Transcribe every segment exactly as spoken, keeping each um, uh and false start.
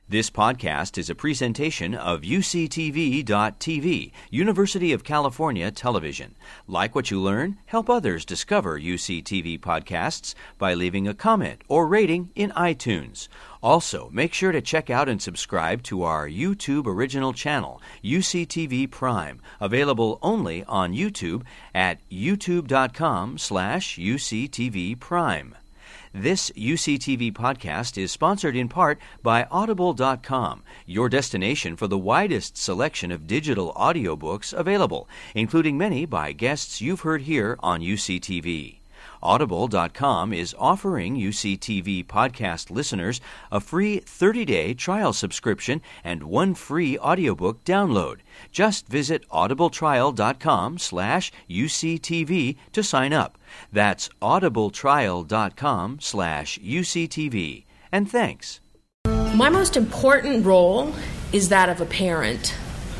This podcast is a presentation of U C T V dot T V, University of California Television. Like what you learn? Help others discover U C T V podcasts by leaving a comment or rating in iTunes. Also, make sure to check out and subscribe to our YouTube original channel, U C T V Prime, available only on YouTube at youtube dot com slash U C T V Prime. This U C T V podcast is sponsored in part by Audible dot com, your destination for the widest selection of digital audiobooks available, including many by guests you've heard here on U C T V. Audible dot com is offering U C T V podcast listeners a free thirty-day trial subscription and one free audiobook download. Just visit audible trial dot com slash U C T V to sign up. That's audible trial dot com slash U C T V. And thanks. My most important role is that of a parent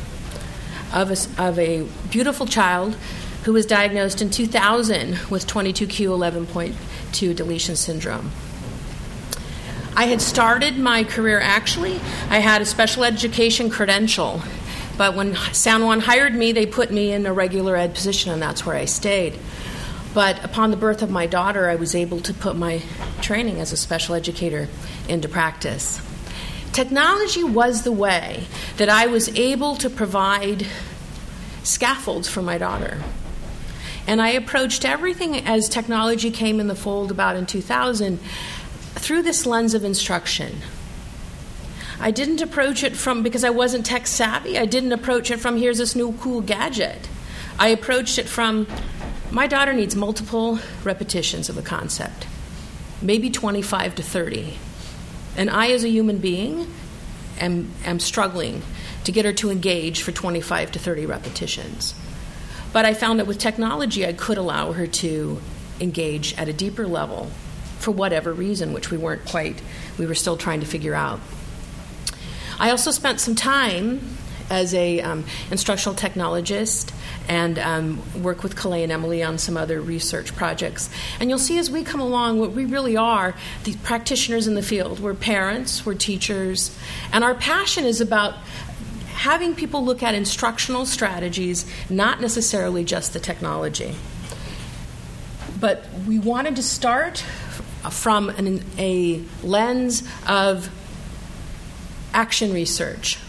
of a, of a beautiful child who was diagnosed in two thousand with twenty-two q eleven point two deletion syndrome. I had started my career, actually, I had a special education credential, but when San Juan hired me, they put me in a regular ed position, and that's where I stayed. But upon the birth of my daughter, I was able to put my training as a special educator into practice. Technology was the way that I was able to provide scaffolds for my daughter. And I approached everything as technology came in the fold about in two thousand through this lens of instruction. I didn't approach it from, because I wasn't tech savvy, I didn't approach it from here's this new cool gadget. I approached it from my daughter needs multiple repetitions of a concept, maybe twenty-five to thirty. And I, as a human being, am, am struggling to get her to engage for twenty-five to thirty repetitions. But I found that with technology, I could allow her to engage at a deeper level for whatever reason, which we weren't quite, we were still trying to figure out. I also spent some time as a um, instructional technologist and um, work with Calais and Emily on some other research projects. And you'll see as we come along, what we really are, the practitioners in the field. We're parents, we're teachers, and our passion is about having people look at instructional strategies, not necessarily just the technology. But we wanted to start from an, a lens of action research.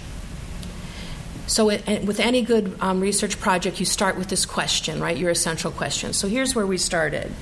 So it, with any good um, research project, you start with this question, right? Your essential question. So here's where we started.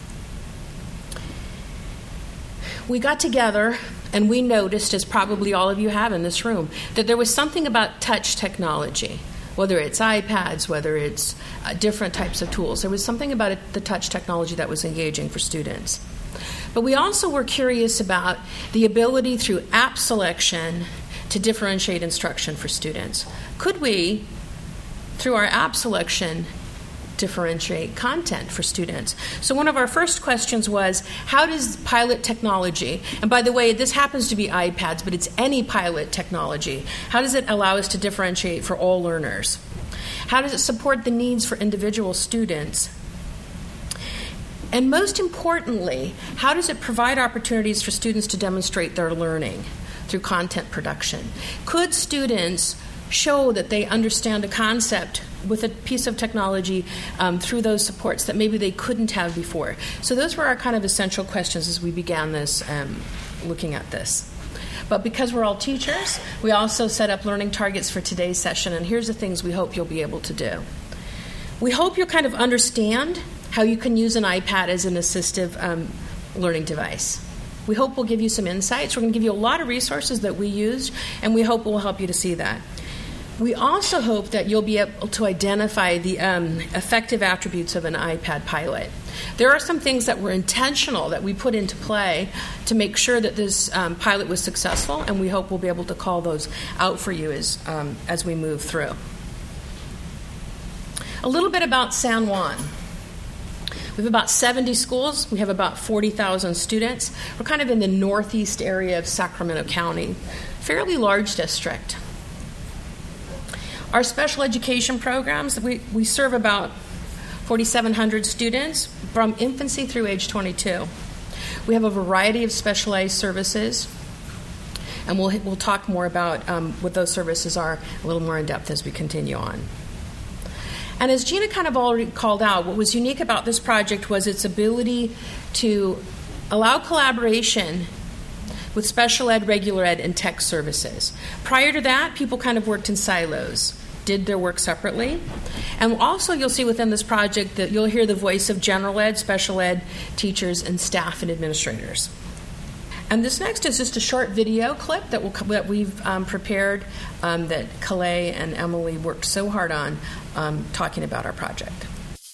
We got together and we noticed, as probably all of you have in this room, that there was something about touch technology, whether it's iPads, whether it's uh, different types of tools. There was something about it, the touch technology that was engaging for students. But we also were curious about the ability through app selection to differentiate instruction for students. Could we, through our app selection, differentiate content for students? So one of our first questions was, how does pilot technology, and by the way, this happens to be iPads, but it's any pilot technology, how does it allow us to differentiate for all learners? How does it support the needs for individual students? And most importantly, how does it provide opportunities for students to demonstrate their learning through content production? Could students show that they understand a concept with a piece of technology um, through those supports that maybe they couldn't have before? So those were our kind of essential questions as we began this, um, looking at this. But because we're all teachers, we also set up learning targets for today's session, and here's the things we hope you'll be able to do. We hope you'll kind of understand how you can use an iPad as an assistive um, learning device. We hope we'll give you some insights. We're going to give you a lot of resources that we used, and we hope we'll help you to see that. We also hope that you'll be able to identify the um, effective attributes of an iPad pilot. There are some things that were intentional that we put into play to make sure that this um, pilot was successful, and we hope we'll be able to call those out for you as, um, as we move through. A little bit about San Juan. We have about seventy schools. We have about forty thousand students. We're kind of in the northeast area of Sacramento County, fairly large district. Our special education programs, we, we serve about forty-seven hundred students from infancy through age twenty-two. We have a variety of specialized services. And we'll, we'll talk more about um, what those services are a little more in depth as we continue on. And as Gina kind of already called out, what was unique about this project was its ability to allow collaboration with special ed, regular ed, and tech services. Prior to that, people kind of worked in silos, did their work separately. And also you'll see within this project that you'll hear the voice of general ed, special ed, teachers, and staff and administrators. And this next is just a short video clip that, we'll, that we've um, prepared um, that Calais and Emily worked so hard on um, talking about our project.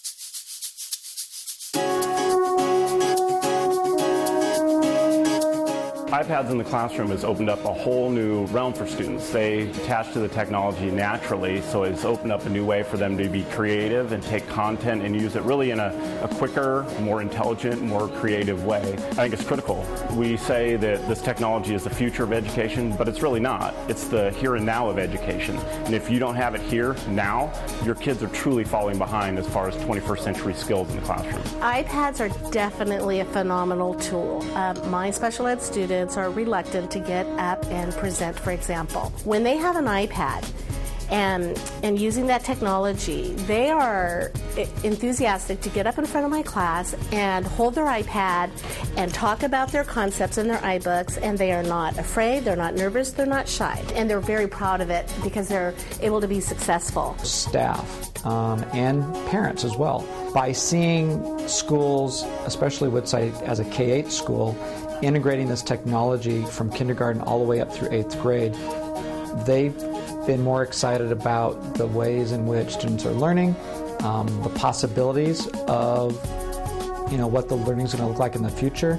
iPads in the classroom has opened up a whole new realm for students. They attach to the technology naturally, so it's opened up a new way for them to be creative and take content and use it really in a, a quicker, more intelligent, more creative way. I think it's critical. We say that this technology is the future of education, but it's really not. It's the here and now of education. And if you don't have it here, now, your kids are truly falling behind as far as twenty-first century skills in the classroom. iPads are definitely a phenomenal tool. Um, my special ed students are reluctant to get up and present, for example. When they have an iPad and, and using that technology, they are enthusiastic to get up in front of my class and hold their iPad and talk about their concepts in their iBooks, and they are not afraid, they're not nervous, they're not shy, and they're very proud of it because they're able to be successful. Staff um, and parents as well. By seeing schools, especially Woodside as a K eight school, integrating this technology from kindergarten all the way up through eighth grade, they've been more excited about the ways in which students are learning, um, the possibilities of, you know, what the learning is going to look like in the future,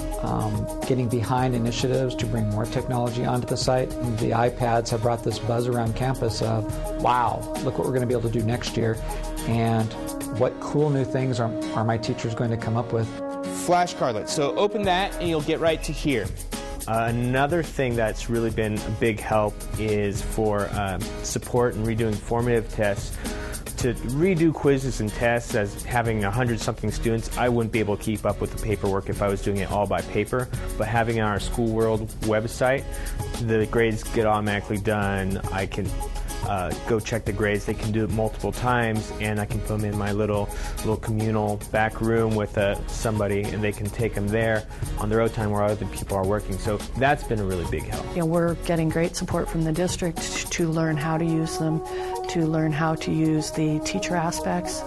um, getting behind initiatives to bring more technology onto the site. And the iPads have brought this buzz around campus of, wow, look what we're going to be able to do next year, and what cool new things are, are my teachers going to come up with. Flashcardlet. So open that and you'll get right to here. Uh, another thing that's really been a big help is for um, support and redoing formative tests. To redo quizzes and tests, as having a hundred something students, I wouldn't be able to keep up with the paperwork if I was doing it all by paper. But having it on our School World website, the grades get automatically done. I can Uh, go check the grades. They can do it multiple times, and I can put them in my little little communal back room with uh, somebody, and they can take them there on their own time where other people are working. So that's been a really big help. You know, we're getting great support from the district to learn how to use them, to learn how to use the teacher aspects.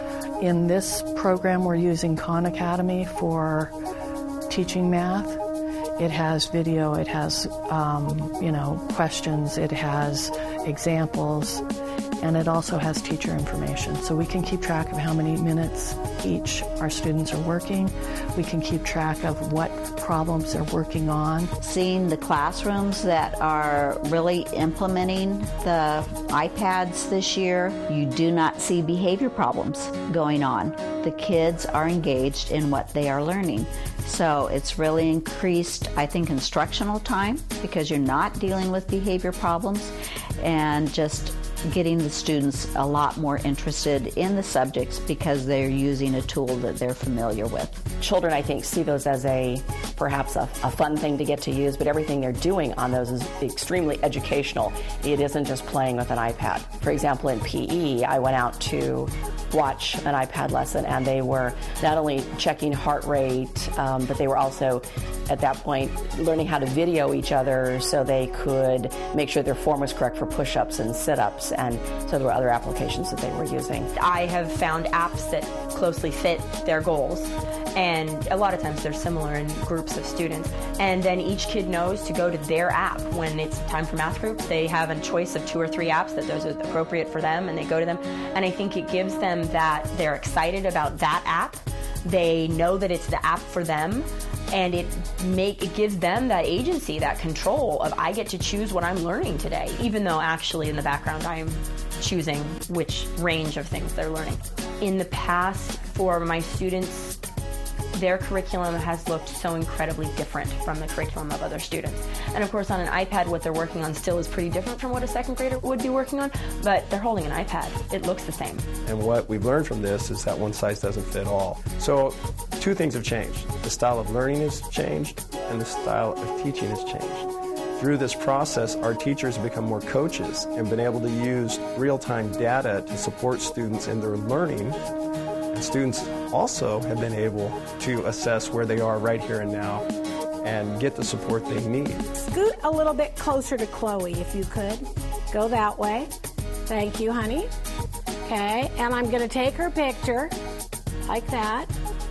In this program, we're using Khan Academy for teaching math. It has video, it has, um, you know, questions, it has examples, and it also has teacher information. So we can keep track of how many minutes each our students are working. We can keep track of what problems they're working on. Seeing the classrooms that are really implementing the iPads this year, you do not see behavior problems going on. The kids are engaged in what they are learning. So it's really increased, I think, instructional time because you're not dealing with behavior problems, and just getting the students a lot more interested in the subjects because they're using a tool that they're familiar with. Children, I think, see those as a perhaps a, a fun thing to get to use, but everything they're doing on those is extremely educational. It isn't just playing with an iPad. For example, in P E, I went out to watch an iPad lesson, and they were not only checking heart rate, um, but they were also, at that point, learning how to video each other so they could make sure their form was correct for push-ups and sit-ups, and so there were other applications that they were using. I have found apps that closely fit their goals, and a lot of times they're similar in groups of students, and then each kid knows to go to their app when it's time for math groups. They have a choice of two or three apps that those are appropriate for them, and they go to them, and I think it gives them that they're excited about that app. They know that it's the app for them, and it make it gives them that agency, that control of, I get to choose what I'm learning today, even though actually in the background I'm choosing which range of things they're learning. In the past, for my students, their curriculum has looked so incredibly different from the curriculum of other students. And of course on an iPad, what they're working on still is pretty different from what a second grader would be working on, but they're holding an iPad. It looks the same. And what we've learned from this is that one size doesn't fit all. So two things have changed. The style of learning has changed, and the style of teaching has changed. Through this process, our teachers have become more coaches and been able to use real-time data to support students in their learning. And students also have been able to assess where they are right here and now and get the support they need. Scoot a little bit closer to Chloe, if you could. Go that way. Thank you, honey. Okay, and I'm going to take her picture like that.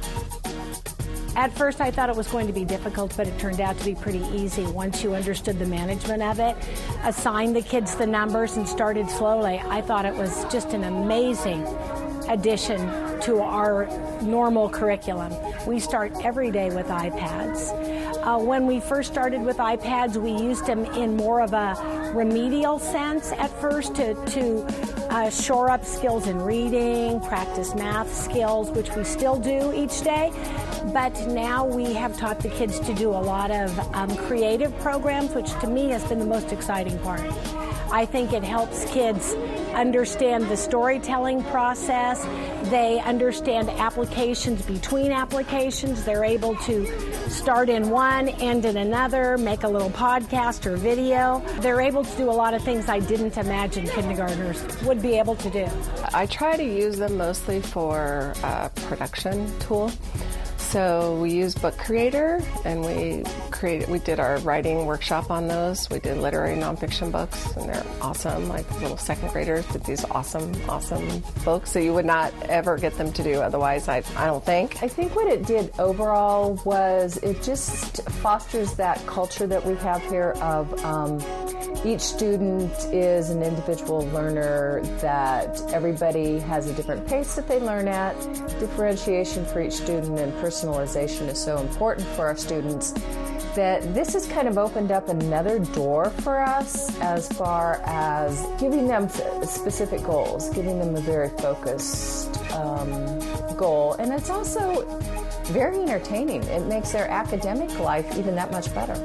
At first I thought it was going to be difficult, but it turned out to be pretty easy once you understood the management of it, assigned the kids the numbers and started slowly. I thought it was just an amazing addition to our normal curriculum. We start every day with iPads. Uh, when we first started with iPads, we used them in more of a remedial sense at first to, to uh, shore up skills in reading, practice math skills, which we still do each day. But now we have taught the kids to do a lot of um, creative programs, which to me has been the most exciting part. I think it helps kids understand the storytelling process. They understand applications between applications. They're able to start in one, end in another, make a little podcast or video. They're able to do a lot of things I didn't imagine kindergartners would be able to do. I try to use them mostly for a production tool. So we use Book Creator, and we created. We did our writing workshop on those. We did literary nonfiction books, and they're awesome. Like little second graders did these awesome, awesome books that you would not ever get them to do otherwise. I, I don't think. I think what it did overall was it just fosters that culture that we have here of um, each student is an individual learner, that everybody has a different pace that they learn at. Differentiation for each student and personalization is so important for our students that this has kind of opened up another door for us as far as giving them specific goals, giving them a very focused um, goal. And it's also very entertaining. It makes their academic life even that much better.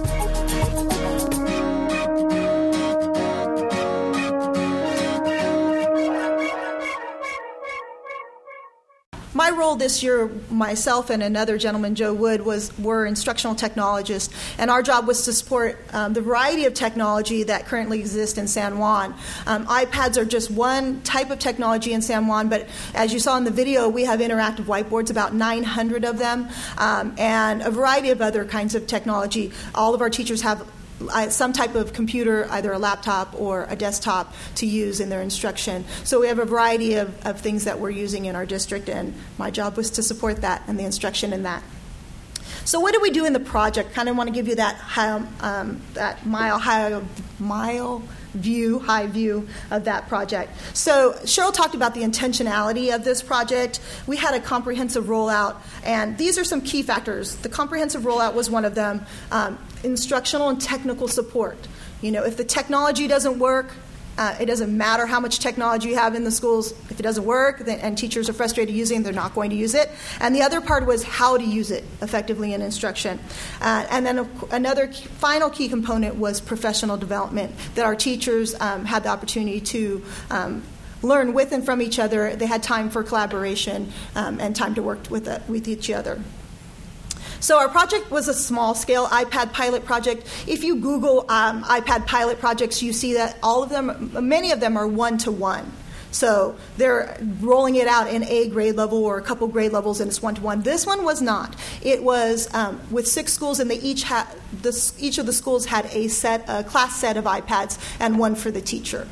My role this year, myself and another gentleman, Joe Wood, was were instructional technologists, and our job was to support um, the variety of technology that currently exists in San Juan. Um, iPads are just one type of technology in San Juan, but as you saw in the video, we have interactive whiteboards, about nine hundred of them, um, and a variety of other kinds of technology. All of our teachers have Uh, some type of computer, either a laptop or a desktop, to use in their instruction. So we have a variety of, of things that we're using in our district, and my job was to support that and the instruction in that. So what do we do in the project? Kind of want to give you that high, um, that mile high, mile view, high view of that project. So Cheryl talked about the intentionality of this project. We had a comprehensive rollout, and these are some key factors. The comprehensive rollout was one of them. Um, instructional and technical support. You know, if the technology doesn't work, Uh, it doesn't matter how much technology you have in the schools. If it doesn't work, then, and teachers are frustrated using it, they're not going to use it. And the other part was how to use it effectively in instruction. Uh, and then a, another key, final key component was professional development, that our teachers um, had the opportunity to um, learn with and from each other. They had time for collaboration um, and time to work with, uh, with each other. So our project was a small-scale iPad pilot project. If you Google um, iPad pilot projects, you see that all of them, many of them are one-to-one. So they're rolling it out in a grade level or a couple grade levels, and it's one-to-one. This one was not. It was um, with six schools, and they each had this, each of the schools had a set, a class set of iPads, and one for the teacher.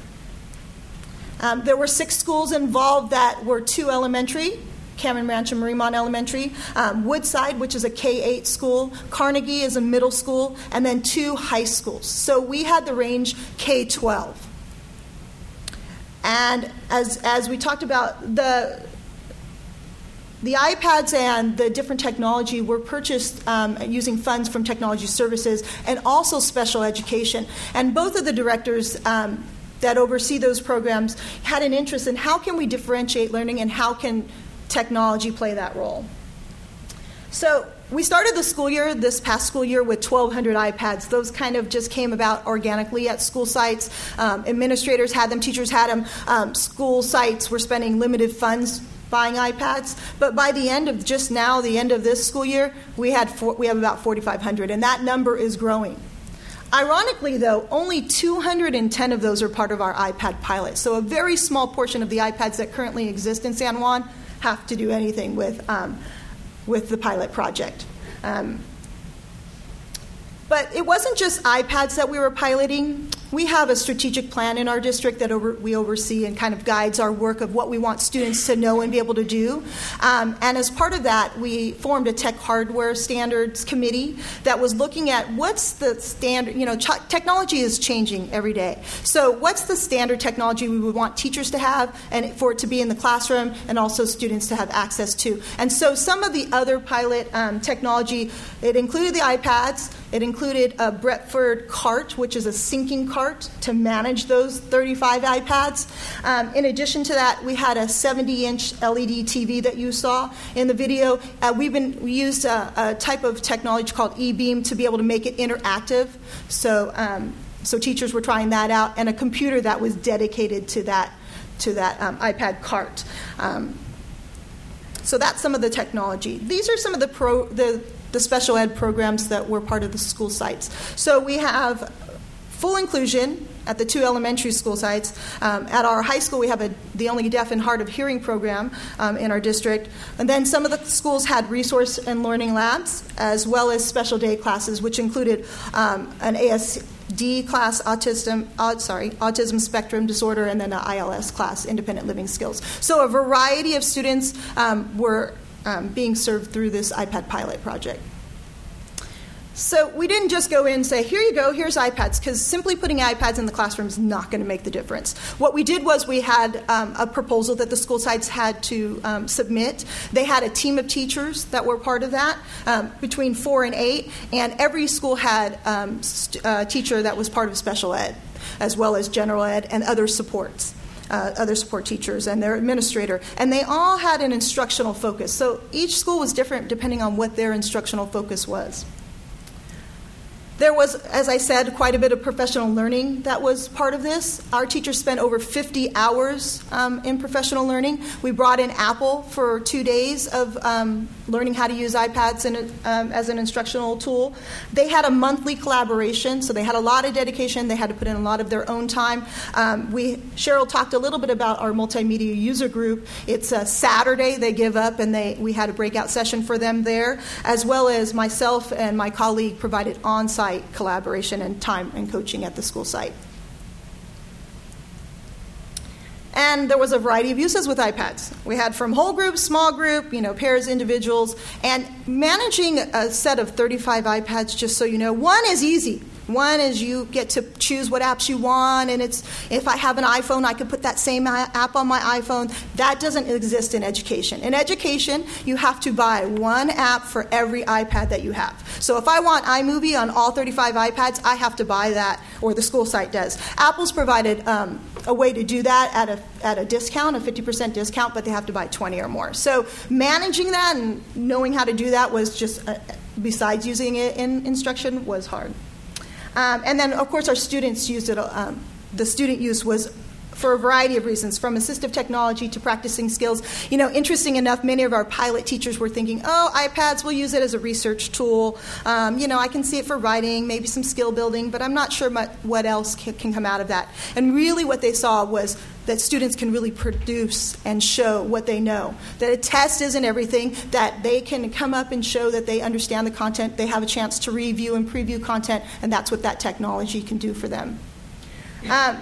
Um, there were six schools involved that were two elementary, Cameron Ranch and Mariemont Elementary, um, Woodside, which is a K eight school, Carnegie is a middle school, and then two high schools. So we had the range K twelve. And as as we talked about, the the iPads and the different technology were purchased um, using funds from Technology Services and also special education. And both of the directors um, that oversee those programs had an interest in how can we differentiate learning and how can technology play that role. So we started the school year, this past school year, with twelve hundred iPads. Those kind of just came about organically at school sites. Um, administrators had them, teachers had them. Um, school sites were spending limited funds buying iPads. But by the end of just now, the end of this school year, we had four, we have about forty-five hundred, and that number is growing. Ironically, though, only two hundred ten of those are part of our iPad pilot. So a very small portion of the iPads that currently exist in San Juan have to do anything with, um, with the pilot project. Um, but it wasn't just iPads that we were piloting. We have a strategic plan in our district that over, we oversee and kind of guides our work of what we want students to know and be able to do. Um, and as part of that, we formed a tech hardware standards committee that was looking at what's the standard, you know, ch- technology is changing every day. So what's the standard technology we would want teachers to have and for it to be in the classroom and also students to have access to. And so some of the other pilot um, technology, it included the iPads, it included a Brentford cart, which is a syncing cart to manage those thirty-five iPads. Um, in addition to that, we had a seventy-inch L E D T V that you saw in the video. Uh, we've been we used a, a type of technology called eBeam to be able to make it interactive. So, um, so teachers were trying that out, and a computer that was dedicated to that to that um, iPad cart. Um, so that's some of the technology. These are some of the pro the the special ed programs that were part of the school sites. So we have full inclusion at the two elementary school sites. Um, at our high school, we have a, the only deaf and hard of hearing program um, in our district. And then some of the schools had resource and learning labs, as well as special day classes, which included um, an A S D class, autism, uh, sorry, autism spectrum disorder, and then an I L S class, independent living skills. So a variety of students um, were um, being served through this iPad pilot project. So we didn't just go in and say, here you go, here's iPads, because simply putting iPads in the classroom is not going to make the difference. What we did was we had um, a proposal that the school sites had to um, submit. They had a team of teachers that were part of that, um, between four and eight, and every school had um, st- a teacher that was part of special ed, as well as general ed and other supports. Uh, other support teachers and their administrator, and they all had an instructional focus. So each school was different depending on what their instructional focus was. There was, as I said, quite a bit of professional learning that was part of this. Our teachers spent over fifty hours um, in professional learning. We brought in Apple for two days of um, learning how to use iPads in, um, as an instructional tool. They had a monthly collaboration, so they had a lot of dedication. They had to put in a lot of their own time. Um, we Cheryl talked a little bit about our multimedia user group. It's a Saturday they give up, and they we had a breakout session for them there, as well as myself and my colleague provided on-site collaboration and time and coaching at the school site. And there was a variety of uses with iPads. We had from whole group, small group, you know, pairs, individuals, and managing a set of thirty-five iPads, just so you know, one is easy. One is you get to choose what apps you want, and it's if I have an iPhone, I could put that same app on my iPhone. That doesn't exist in education. In education, you have to buy one app for every iPad that you have. So if I want iMovie on all thirty-five iPads, I have to buy that, or the school site does. Apple's provided um, a way to do that at a at a discount, a fifty percent discount, but they have to buy twenty or more. So managing that and knowing how to do that was just, uh, besides using it in instruction, was hard. Um, and then, of course, our students used it. Um, the student use was for a variety of reasons, from assistive technology to practicing skills. You know, interesting enough, many of our pilot teachers were thinking, oh, iPads, we'll use it as a research tool. Um, you know, I can see it for writing, maybe some skill building, but I'm not sure much what else can, can come out of that. And really what they saw was that students can really produce and show what they know. That a test isn't everything, that they can come up and show that they understand the content, they have a chance to review and preview content, and that's what that technology can do for them. Um,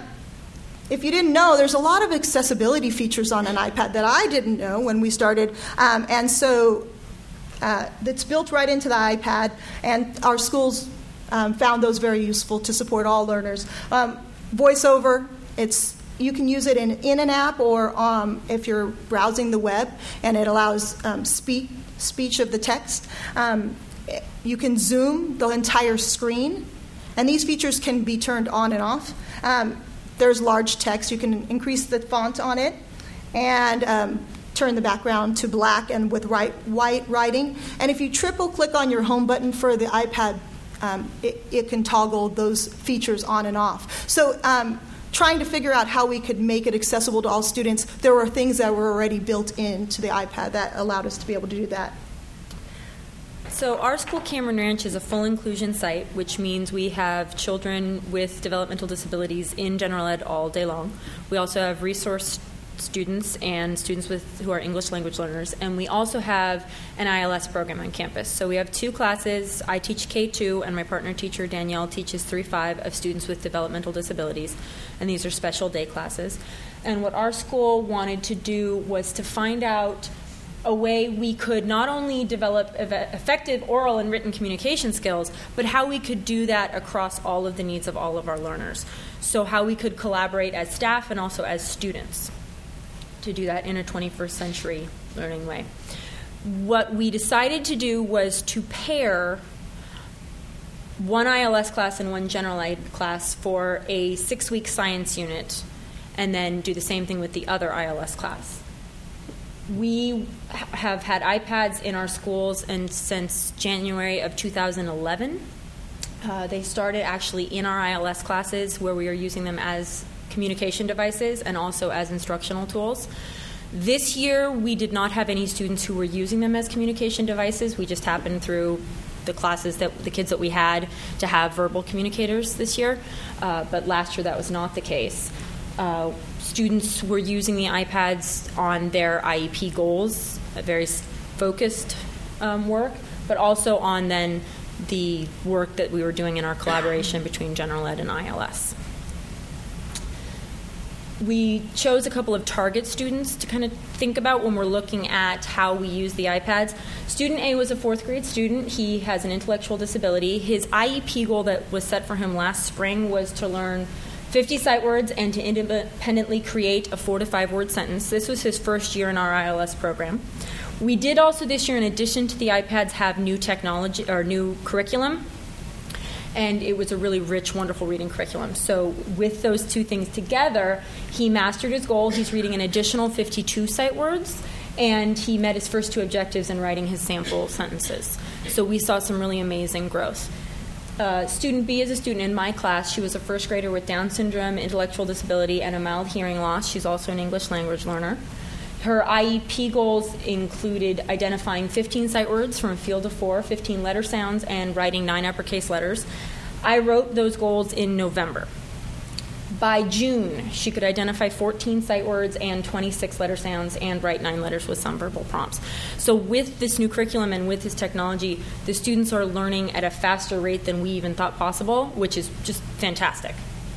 If you didn't know, there's a lot of accessibility features on an iPad that I didn't know when we started. Um, and so uh, it's built right into the iPad, and our schools um, found those very useful to support all learners. Um, VoiceOver, it's you can use it in, in an app or um, if you're browsing the web, and it allows um, speak, speech of the text. Um, you can zoom the entire screen, and these features can be turned on and off. Um, There's large text. You can increase the font on it and um, turn the background to black and with white, white writing. And if you triple click on your home button for the iPad, um, it, it can toggle those features on and off. So um, trying to figure out how we could make it accessible to all students, there were things that were already built into the iPad that allowed us to be able to do that. So our school, Cameron Ranch, is a full inclusion site, which means we have children with developmental disabilities in general ed all day long. We also have resource students and students with who are English language learners, and we also have an I L S program on campus. So we have two classes. I teach K two, and my partner teacher Danielle teaches three five of students with developmental disabilities, and these are special day classes. And what our school wanted to do was to find out a way we could not only develop effective oral and written communication skills, but how we could do that across all of the needs of all of our learners. So how we could collaborate as staff and also as students to do that in a twenty-first century learning way. What we decided to do was to pair one I L S class and one general ed class for a six-week science unit, and then do the same thing with the other I L S class. We have had iPads in our schools and since January of two thousand eleven. Uh, they started actually in our I L S classes where we are using them as communication devices and also as instructional tools. This year, we did not have any students who were using them as communication devices. We just happened through the classes that the kids that we had to have verbal communicators this year, uh, but last year that was not the case. Uh, students were using the iPads on their I E P goals, a very focused um, work, but also on then the work that we were doing in our collaboration between general ed and I L S. We chose a couple of target students to kind of think about when we're looking at how we use the iPads. Student A was a fourth grade student. He has an intellectual disability. His I E P goal that was set for him last spring was to learn fifty sight words and to independently create a four to five word sentence. This was his first year in our I L S program. We did also this year, in addition to the iPads, have new technology or new curriculum. And it was a really rich, wonderful reading curriculum. So with those two things together, he mastered his goal. He's reading an additional fifty-two sight words, and he met his first two objectives in writing his sample sentences. So we saw some really amazing growth. Uh, student B is a student in my class. She was a first grader with Down syndrome, intellectual disability, and a mild hearing loss. She's also an English language learner. Her I E P goals included identifying fifteen sight words from a field of four, fifteen letter sounds, and writing nine uppercase letters. I wrote those goals in November. By June, she could identify fourteen sight words and twenty-six letter sounds and write nine letters with some verbal prompts. So with this new curriculum and with this technology, the students are learning at a faster rate than we even thought possible, which is just fantastic.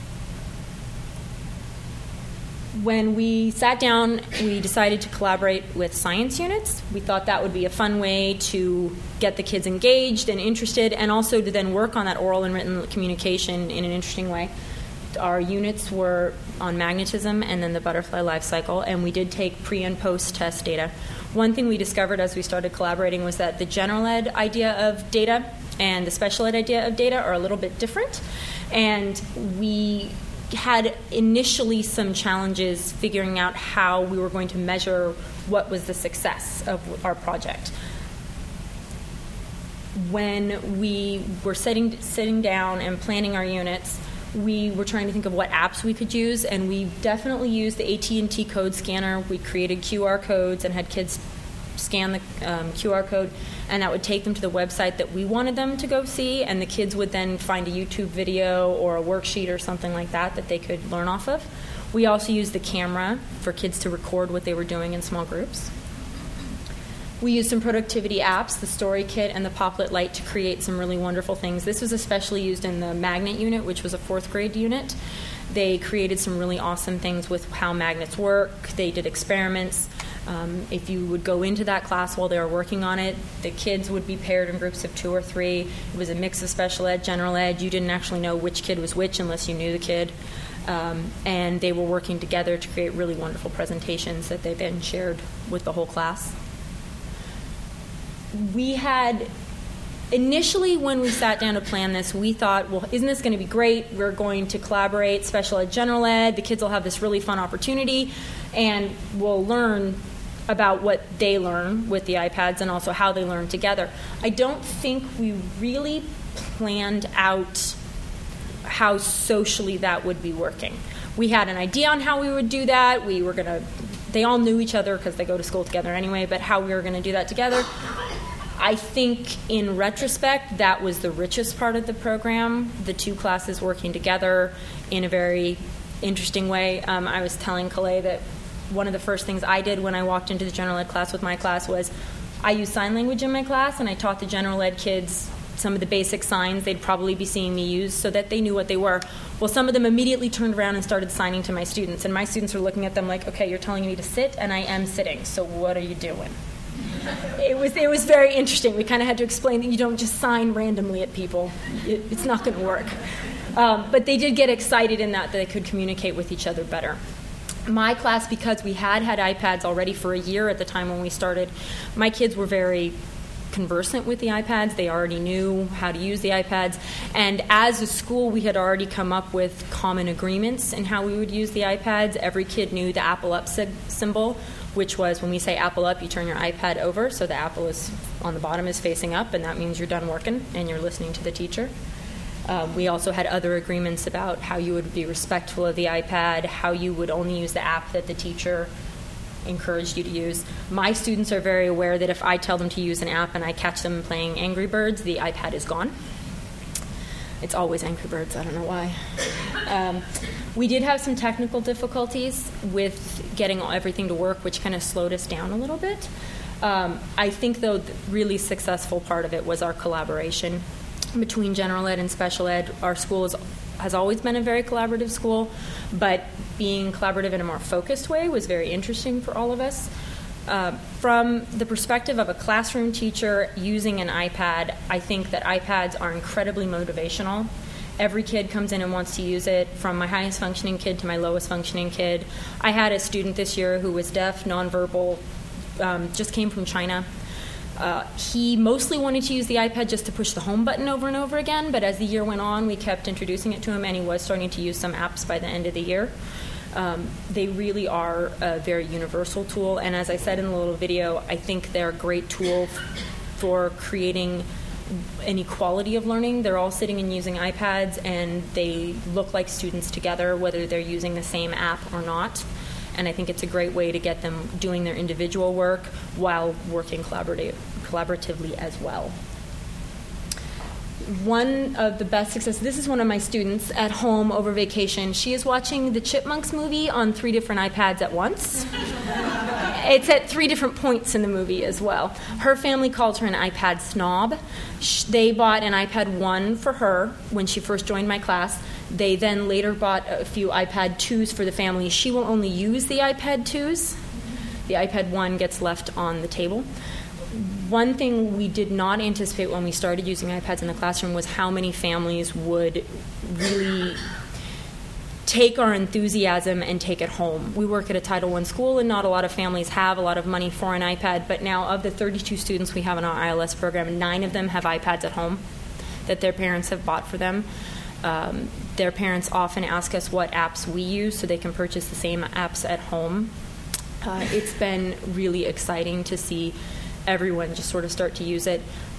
When we sat down, we decided to collaborate with science units. We thought that would be a fun way to get the kids engaged and interested, and also to then work on that oral and written communication in an interesting way. Our units were on magnetism and then the butterfly life cycle, and we did take pre and post test data. One thing we discovered as we started collaborating was that the general ed idea of data and the special ed idea of data are a little bit different, and we had initially some challenges figuring out how we were going to measure what was the success of our project. When we were sitting, sitting down and planning our units, we were trying to think of what apps we could use, and we definitely used the A T and T code scanner. We created Q R codes and had kids scan the um, Q R code, and that would take them to the website that we wanted them to go see, and the kids would then find a YouTube video or a worksheet or something like that that they could learn off of. We also used the camera for kids to record what they were doing in small groups. We used some productivity apps, the Story Kit and the Poplet Lite, to create some really wonderful things. This was especially used in the magnet unit, which was a fourth grade unit. They created some really awesome things with how magnets work. They did experiments. Um, if you would go into that class while they were working on it, the kids would be paired in groups of two or three. It was a mix of special ed, general ed. You didn't actually know which kid was which unless you knew the kid. Um, and they were working together to create really wonderful presentations that they then shared with the whole class. We had, initially when we sat down to plan this, we thought, well, isn't this going to be great? We're going to collaborate special ed, general ed. The kids will have this really fun opportunity, and we'll learn about what they learn with the iPads and also how they learn together. I don't think we really planned out how socially that would be working. We had an idea on how we would do that. We were going to, they all knew each other because they go to school together anyway, but how we were going to do that together, I think in retrospect, that was the richest part of the program, the two classes working together in a very interesting way. Um, I was telling Calais that one of the first things I did when I walked into the general ed class with my class was I used sign language in my class, and I taught the general ed kids some of the basic signs they'd probably be seeing me use so that they knew what they were. Well, some of them immediately turned around and started signing to my students, and my students were looking at them like, okay, you're telling me to sit, and I am sitting, so what are you doing? It was it was very interesting. We kind of had to explain that you don't just sign randomly at people. It, it's not going to work. Um, but they did get excited in that, that they could communicate with each other better. My class, because we had had iPads already for a year at the time when we started, my kids were very conversant with the iPads. They already knew how to use the iPads. And as a school, we had already come up with common agreements in how we would use the iPads. Every kid knew the Apple Up sig- symbol, which was when we say Apple Up, you turn your iPad over, so the Apple is on the bottom is facing up, and that means you're done working and you're listening to the teacher. Um, we also had other agreements about how you would be respectful of the iPad, how you would only use the app that the teacher encouraged you to use. My students are very aware that if I tell them to use an app and I catch them playing Angry Birds, the iPad is gone. It's always Angry Birds, I don't know why. Um, we did have some technical difficulties with getting everything to work, which kind of slowed us down a little bit. Um, I think, though, the really successful part of it was our collaboration between general ed and special ed. Our school is, has always been a very collaborative school, but being collaborative in a more focused way was very interesting for all of us. Uh, from the perspective of a classroom teacher using an iPad, I think that iPads are incredibly motivational. Every kid comes in and wants to use it, from my highest functioning kid to my lowest functioning kid. I had a student this year who was deaf, nonverbal, um, just came from China. Uh, he mostly wanted to use the iPad just to push the home button over and over again, but as the year went on, we kept introducing it to him, and he was starting to use some apps by the end of the year. Um, they really are a very universal tool, and as I said in the little video, I think they're a great tool f- for creating an equality of learning. They're all sitting and using iPads, and they look like students together, whether they're using the same app or not. And I think it's a great way to get them doing their individual work while working collaborative, collaboratively as well. One of the best successes, this is one of my students at home over vacation. She is watching the Chipmunks movie on three different iPads at once. It's at three different points in the movie as well. Her family calls her an iPad snob. They bought an iPad one for her when she first joined my class. They then later bought a few iPad twos for the family. She will only use the iPad twos. The iPad one gets left on the table. One thing we did not anticipate when we started using iPads in the classroom was how many families would really take our enthusiasm and take it home. We work at a Title one school, and not a lot of families have a lot of money for an iPad, but now of the thirty-two students we have in our I L S program, nine of them have iPads at home that their parents have bought for them. Um, their parents often ask us what apps we use so they can purchase the same apps at home. Uh, it's been really exciting to see everyone just sort of start to use it.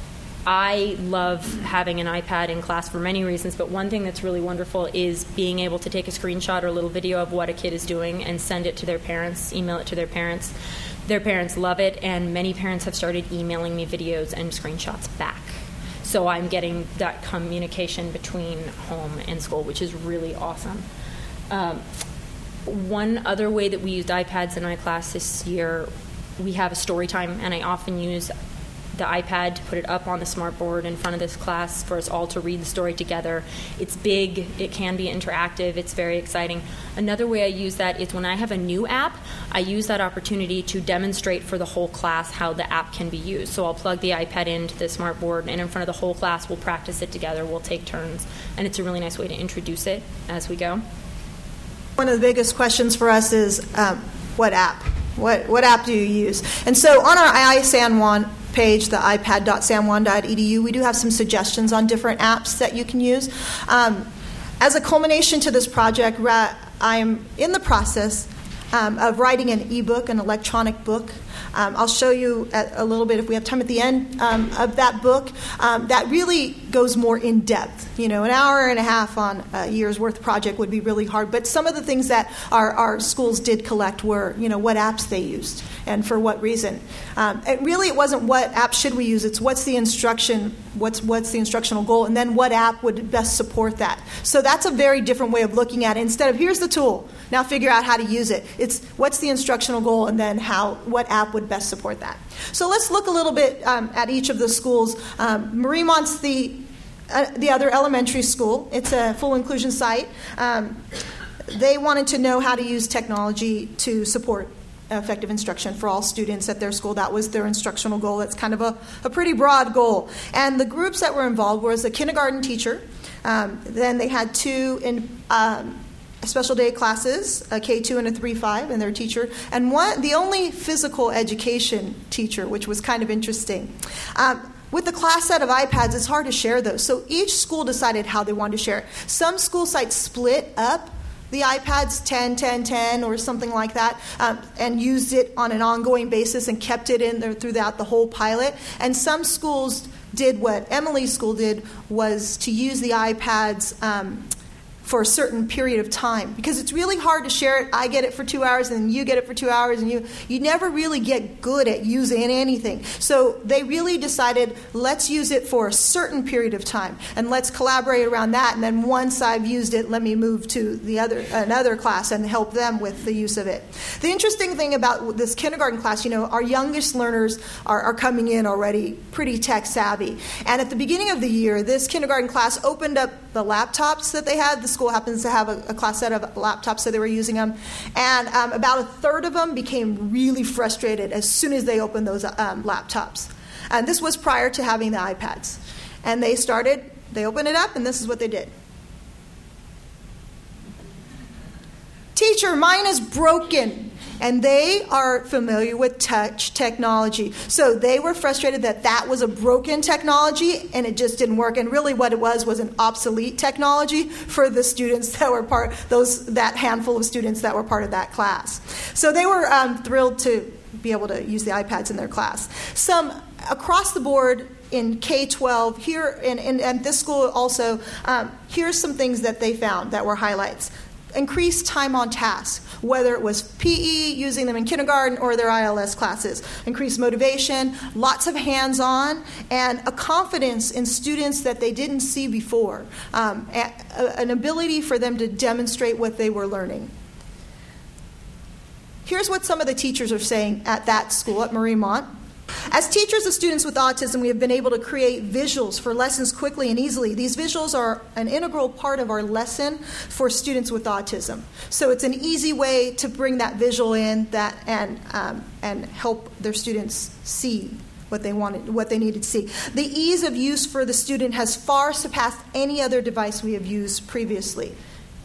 I love having an iPad in class for many reasons, but one thing that's really wonderful is being able to take a screenshot or a little video of what a kid is doing and send it to their parents, email it to their parents. Their parents love it, and many parents have started emailing me videos and screenshots back. So I'm getting that communication between home and school, which is really awesome. Um, one other way that we used iPads in my class this year, we have a story time, and I often use the iPad to put it up on the smart board in front of this class for us all to read the story together. It's big, it can be interactive, it's very exciting. Another way I use that is when I have a new app, I use that opportunity to demonstrate for the whole class how the app can be used. So I'll plug the iPad into the smart board, and in front of the whole class we'll practice it together, we'll take turns, and it's a really nice way to introduce it as we go. One of the biggest questions for us is um, what app? What what app do you use? And so on our iSan Juan page, the i pad dot san juan dot e d u, we do have some suggestions on different apps that you can use. Um, as a culmination to this project, I'm in the process um, of writing an ebook, an electronic book, Um, I'll show you at, a little bit, if we have time at the end, um, of that book. Um, that really goes more in depth. You know, an hour and a half on a year's worth project would be really hard. But some of the things that our, our schools did collect were, you know, what apps they used and for what reason. Um, it really, it wasn't what app should we use. It's what's the instruction, what's what's the instructional goal, and then what app would best support that. So that's a very different way of looking at it. Instead of here's the tool, now figure out how to use it. It's what's the instructional goal, and then how what app would best support that. So let's look a little bit um, at each of the schools. Um, Mariemont's the uh, the other elementary school. It's a full inclusion site. Um, they wanted to know how to use technology to support effective instruction for all students at their school. That was their instructional goal. It's kind of a, a pretty broad goal. And the groups that were involved was a kindergarten teacher. Um, then they had two in um, special day classes, a K two and a three five, and their teacher, and one the only physical education teacher, which was kind of interesting. Um, With the class set of iPads, it's hard to share those. So each school decided how they wanted to share it. Some school sites split up the iPads ten, ten, ten, or something like that, um, and used it on an ongoing basis and kept it in there throughout the whole pilot. And some schools did what Emily's school did, was to use the iPads um, for a certain period of time, because it's really hard to share it. I get it for two hours and you get it for two hours, and you you never really get good at using anything. So they really decided, let's use it for a certain period of time, and let's collaborate around that. And then once I've used it, let me move to the other another class and help them with the use of it. The interesting thing about this kindergarten class, you know, our youngest learners are, are coming in already pretty tech savvy. And at the beginning of the year, this kindergarten class opened up the laptops that they had. The school happens to have a, a class set of laptops, so they were using them. And um, about a third of them became really frustrated as soon as they opened those um, laptops. And this was prior to having the iPads. And they started, they opened it up, and this is what they did. Teacher, mine is broken. And they are familiar with touch technology. So they were frustrated that that was a broken technology and it just didn't work. And really what it was was an obsolete technology for the students that were part, those that handful of students that were part of that class. So they were um, thrilled to be able to use the iPads in their class. Some across the board in K twelve, here in, in, at this school also, um, here's some things that they found that were highlights. Increased time on task, whether it was P E, using them in kindergarten, or their I L S classes. Increased motivation, lots of hands-on, and a confidence in students that they didn't see before. Um, a, a, an ability for them to demonstrate what they were learning. Here's what some of the teachers are saying at that school, at Mariemont. As teachers of students with autism, we have been able to create visuals for lessons quickly and easily. These visuals are an integral part of our lesson for students with autism. So it's an easy way to bring that visual in that and um, and help their students see what they wanted, what they needed to see. The ease of use for the student has far surpassed any other device we have used previously.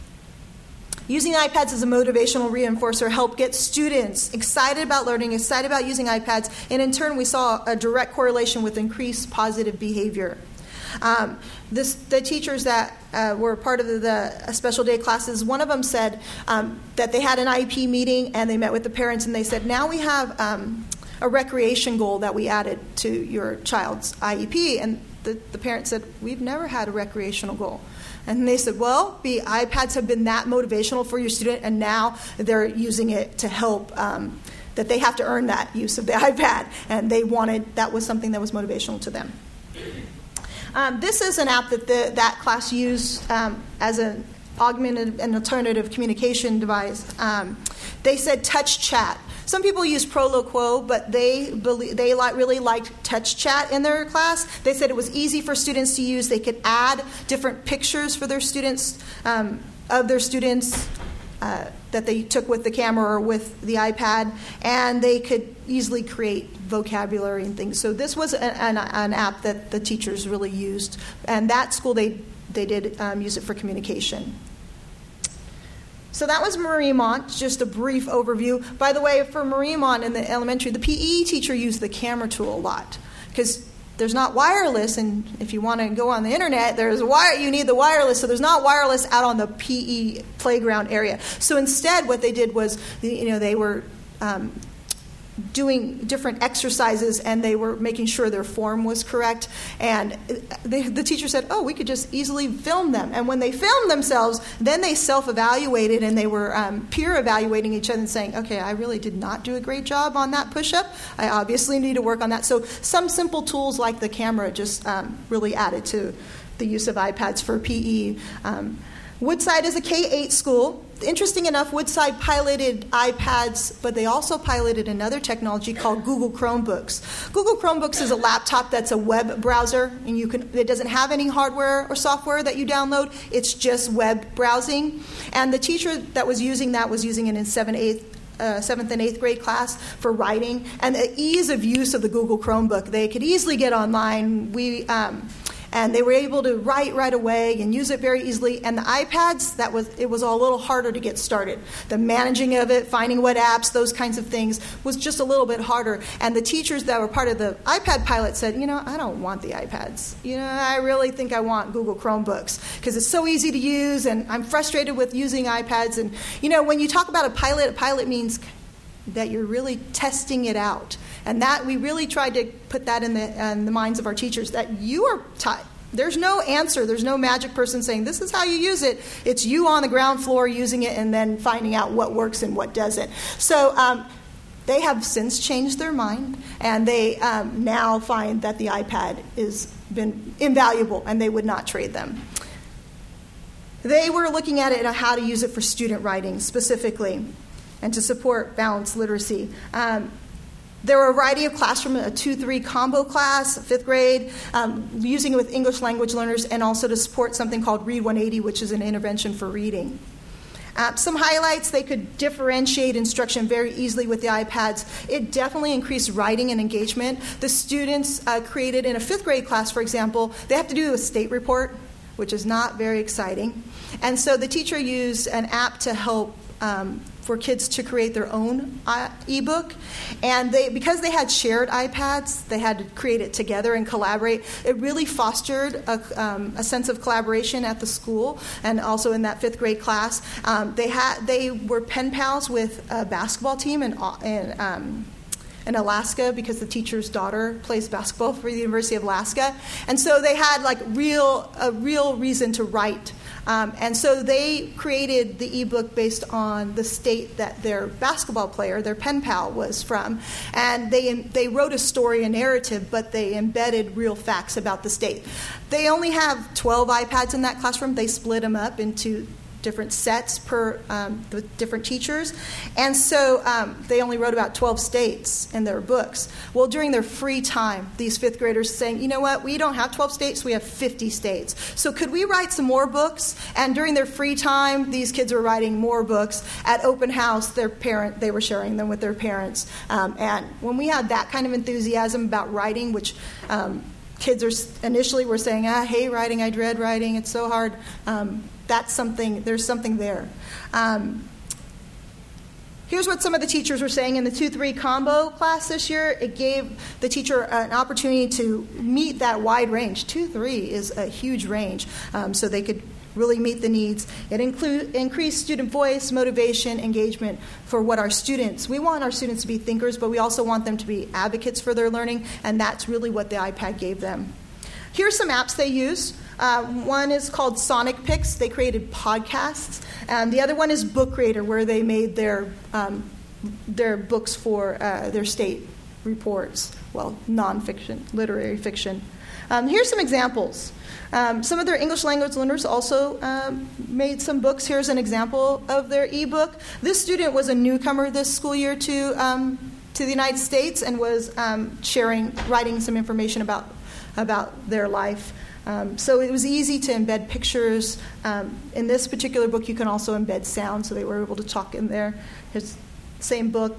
Using iPads as a motivational reinforcer helped get students excited about learning, excited about using iPads, and in turn we saw a direct correlation with increased positive behavior. Um, this, the teachers that uh, were part of the, the special day classes, one of them said um, that they had an I E P meeting and they met with the parents and they said, now we have um, a recreation goal that we added to your child's I E P. And the, the parents said, we've never had a recreational goal. And they said, well, the iPads have been that motivational for your student, and now they're using it to help, um, that they have to earn that use of the iPad. And they wanted, that was something that was motivational to them. Um, this is an app that the, that class used um, as an augmented and alternative communication device. Um, they said touch chat. Some people use Proloquo, but they believe, they like, really liked touch chat in their class. They said it was easy for students to use. They could add different pictures for their students, um, of their students uh, that they took with the camera or with the iPad, and they could easily create vocabulary and things. So this was an, an, an app that the teachers really used. And that school, they, they did um, use it for communication. So that was Mariemont, just a brief overview. By the way, for Mariemont in the elementary, the P E teacher used the camera tool a lot because there's not wireless, and if you want to go on the internet, there's wire. You need the wireless, so there's not wireless out on the P E playground area. So instead, what they did was, you know, they were um, doing different exercises, and they were making sure their form was correct. And they, the teacher said, oh, we could just easily film them. And when they filmed themselves, then they self-evaluated, and they were um, peer evaluating each other and saying, okay, I really did not do a great job on that push-up. I obviously need to work on that. So some simple tools like the camera just um, really added to the use of iPads for P E. Um, Woodside is a K eight school. Interesting enough, Woodside piloted iPads, but they also piloted another technology called Google Chromebooks. Google Chromebooks is a laptop that's a web browser, and you can, it doesn't have any hardware or software that you download. It's just web browsing. And the teacher that was using that was using it in seventh, eighth, uh, seventh and eighth grade class for writing. And the ease of use of the Google Chromebook, they could easily get online. We... Um, And they were able to write right away and use it very easily. And the iPads, that was it was a little harder to get started. The managing of it, finding what apps, those kinds of things was just a little bit harder. And the teachers that were part of the iPad pilot said, you know, I don't want the iPads. You know, I really think I want Google Chromebooks because it's so easy to use, and I'm frustrated with using iPads. And, you know, when you talk about a pilot, a pilot means that you're really testing it out. And that we really tried to put that in the, in the minds of our teachers, that you are t- there's no answer. There's no magic person saying, this is how you use it. It's you on the ground floor using it and then finding out what works and what doesn't. So um, they have since changed their mind, and they um, now find that the iPad has been invaluable, and they would not trade them. They were looking at it and how to use it for student writing specifically and to support balanced literacy. Um, There were a variety of classrooms, a two three combo class, fifth grade, um, using it with English language learners, and also to support something called Read one eighty, which is an intervention for reading. Uh, some highlights: they could differentiate instruction very easily with the iPads. It definitely increased writing and engagement. The students uh, created in a fifth grade class, for example, they have to do a state report, which is not very exciting. And so the teacher used an app to help um, for kids to create their own uh, ebook. And they, because they had shared iPads, they had to create it together and collaborate. It really fostered a, um, a sense of collaboration at the school, and also in that fifth grade class. Um, they had they were pen pals with a basketball team in, in um, in Alaska, because the teacher's daughter plays basketball for the University of Alaska. And so they had like real a real reason to write. Um, and so they created the ebook based on the state that their basketball player, their pen pal, was from. And they they wrote a story, a narrative, but they embedded real facts about the state. They only have twelve iPads in that classroom. They split them up into different sets per um, the different teachers. And so um, they only wrote about twelve states in their books. Well, during their free time, these fifth graders saying, you know what, we don't have twelve states, we have fifty states. So could we write some more books? And during their free time, these kids were writing more books. At open house, their parent, they were sharing them with their parents. Um, and when we had that kind of enthusiasm about writing, which um, kids are initially were saying, ah, I hate writing, I dread writing, it's so hard. Um, That's something, there's something there. Um, here's what some of the teachers were saying in the two three combo class this year. It gave the teacher an opportunity to meet that wide range. two three is a huge range, um, so they could really meet the needs. It include, increased student voice, motivation, engagement for what our students, we want our students to be thinkers, but we also want them to be advocates for their learning, and that's really what the iPad gave them. Here's some apps they use. Uh, one is called Sonic Picks. They created podcasts. And the other one is Book Creator, where they made their um, their books for uh, their state reports. Well, nonfiction, literary fiction. Um, here's some examples. Um, some of their English language learners also um, made some books. Here's an example of their ebook. This student was a newcomer this school year to um, to the United States and was um, sharing, writing some information about about their life. Um, so it was easy to embed pictures. Um, in this particular book, you can also embed sound, so they were able to talk in there. Here's the same book.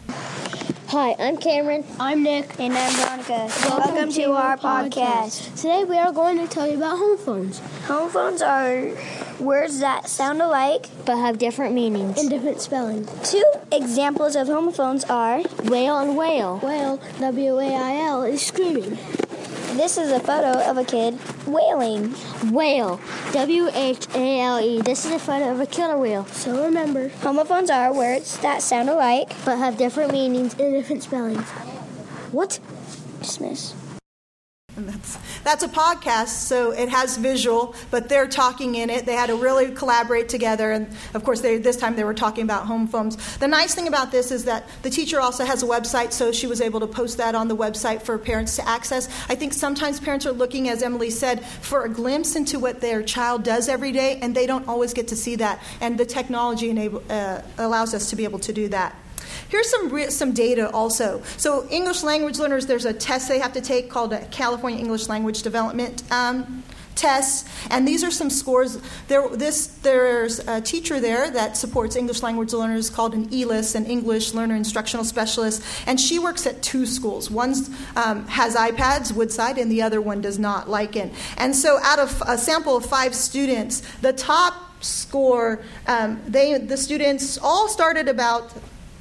Hi, I'm Cameron. I'm Nick. And I'm Veronica. Welcome, Welcome to, to our podcast. podcast. Today we are going to tell you about home phones. Home phones are words that sound alike but have different meanings and different spelling. Two examples of home phones are whale and whale. Whale, W A I L, is screaming. This is a photo of a kid whaling. Whale. W H A L E. This is a photo of a killer whale. So remember, homophones are words that sound alike but have different meanings and different spellings. What? Dismiss. And that's, that's a podcast, so it has visual, but they're talking in it. They had to really collaborate together, and of course, they, this time they were talking about home phones. The nice thing about this is that the teacher also has a website, so she was able to post that on the website for parents to access. I think sometimes parents are looking, as Emily said, for a glimpse into what their child does every day, and they don't always get to see that, and the technology enable, uh, allows us to be able to do that. Here's some re- some data also. So English language learners, there's a test they have to take called a California English Language Development um, Test, and these are some scores. There, this there's a teacher there that supports English language learners called an E L I S, an English Learner Instructional Specialist, and she works at two schools. One um, has iPads, Woodside, and the other one does not, Lycan. And so out of a sample of five students, the top score, um, they the students all started about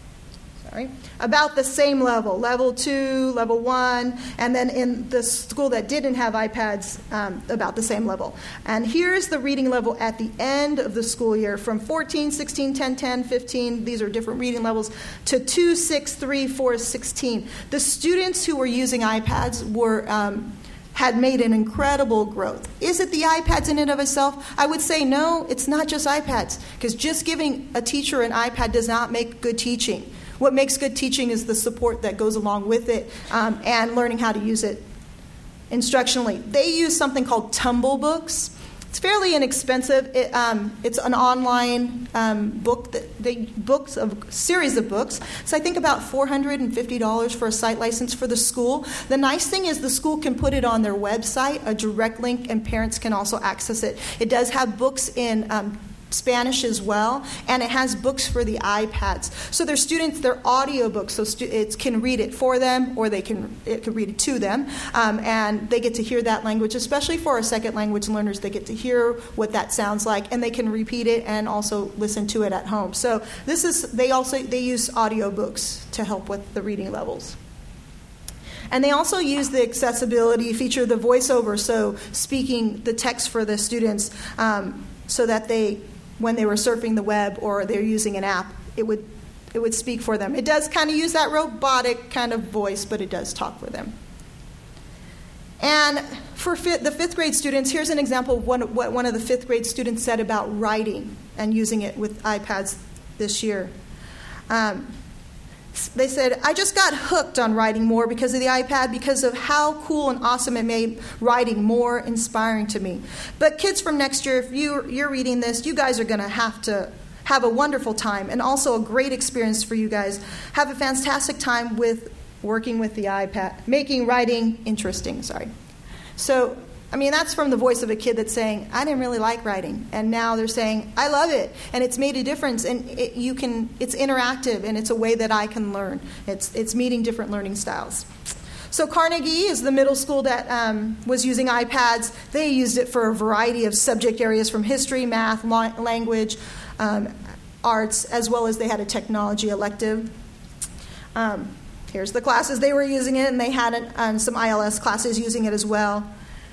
Sorry, about the same level, level two, level one, and then in the school that didn't have iPads, um, about the same level. And here's the reading level at the end of the school year from fourteen, sixteen, ten, ten, fifteen, these are different reading levels, to two, six, three, four, sixteen. The students who were using iPads were um, had made an incredible growth. Is it the iPads in and of itself? I would say no, it's not just iPads, because just giving a teacher an iPad does not make good teaching. What makes good teaching is the support that goes along with it um, and learning how to use it instructionally. They use something called Tumble Books. It's fairly inexpensive. It, um, it's an online um, book that they books of series of books. So I think about four hundred fifty dollars for a site license for the school. The nice thing is the school can put it on their website, a direct link, and parents can also access it. It does have books in um, Spanish as well, and it has books for the iPads. So their students, they're audio books, so stu- it can read it for them, or they can it can read it to them, um, and they get to hear that language. Especially for our second language learners, they get to hear what that sounds like, and they can repeat it and also listen to it at home. So this is they also they use audio books to help with the reading levels. And they also use the accessibility feature, the voiceover, so speaking the text for the students, um, so that they, when they were surfing the web or they're using an app, it would it would speak for them. It does kind of use that robotic kind of voice, but it does talk for them. And for fi- the fifth grade students, here's an example of one, what one of the fifth grade students said about writing and using it with iPads this year. Um, They said, I just got hooked on writing more because of the iPad, because of how cool and awesome it made writing more inspiring to me. But kids from next year, if you, you're reading this, you guys are going to have to have a wonderful time and also a great experience for you guys. Have a fantastic time with working with the iPad, making writing interesting. Sorry. So, I mean, that's from the voice of a kid that's saying, I didn't really like writing. And now they're saying, I love it. And it's made a difference. And it, you can, it's interactive, and it's a way that I can learn. It's, it's meeting different learning styles. So Carnegie is the middle school that um, was using iPads. They used it for a variety of subject areas from history, math, la- language, um, arts, as well as they had a technology elective. Um, here's the classes they were using it, and they had an, um, some I L S classes using it as well.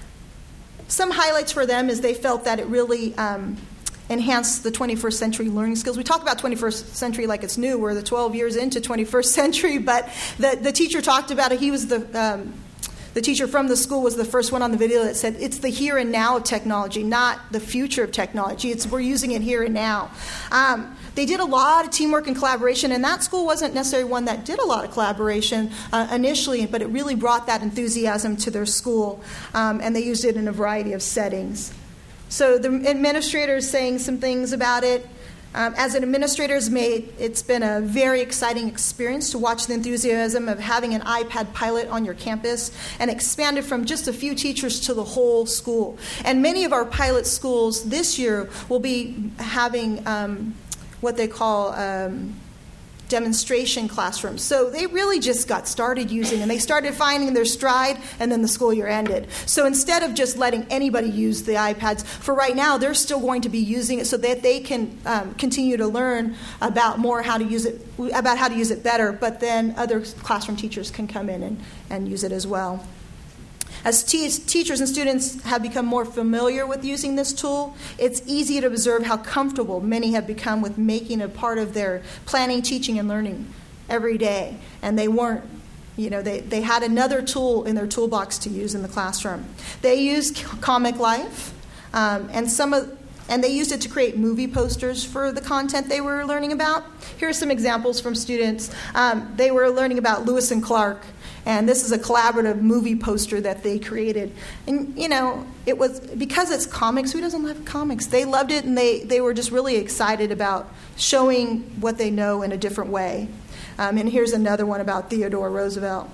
Some highlights for them is they felt that it really um, enhanced the twenty-first century learning skills. We talk about twenty-first century like it's new. We're the twelve years into twenty-first century, but the, the teacher talked about it. He was the um, the teacher from the school was the first one on the video that said it's the here and now of technology, not the future of technology. It's we're using it here and now. Um, They did a lot of teamwork and collaboration, and that school wasn't necessarily one that did a lot of collaboration uh, initially, but it really brought that enthusiasm to their school, um, and they used it in a variety of settings. So the administrator is saying some things about it. Um, as an administrator, it's been a very exciting experience to watch the enthusiasm of having an iPad pilot on your campus and expanded from just a few teachers to the whole school. And many of our pilot schools this year will be having um, what they call um, demonstration classrooms. So they really just got started using, and they started finding their stride, and then the school year ended. So instead of just letting anybody use the iPads, for right now, they're still going to be using it so that they can um, continue to learn about more how to use it, about how to use it better, but then other classroom teachers can come in and, and use it as well. As te- teachers and students have become more familiar with using this tool, it's easy to observe how comfortable many have become with making it part of their planning, teaching, and learning every day. And they weren't, you know, they, they had another tool in their toolbox to use in the classroom. They used Comic Life, um, and some of and they used it to create movie posters for the content they were learning about. Here are some examples from students. Um, they were learning about Lewis and Clark, and this is a collaborative movie poster that they created. And, you know, it was because it's comics. Who doesn't love comics? They loved it, and they, they were just really excited about showing what they know in a different way. Um, and here's another one about Theodore Roosevelt.